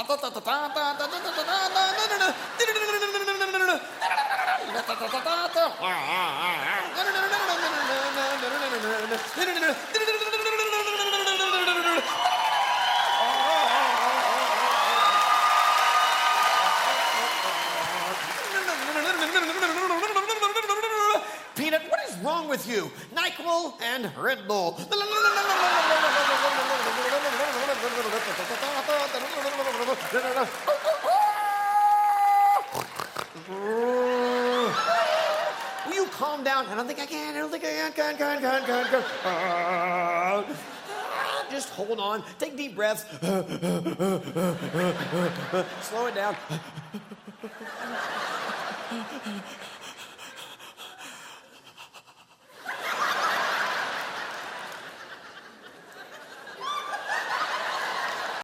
Peanut, what is wrong with you? NyQuil and Red Bull. Will you calm down? I don't think I can. I don't think I can. Just hold on. Take deep breaths. Slow it down.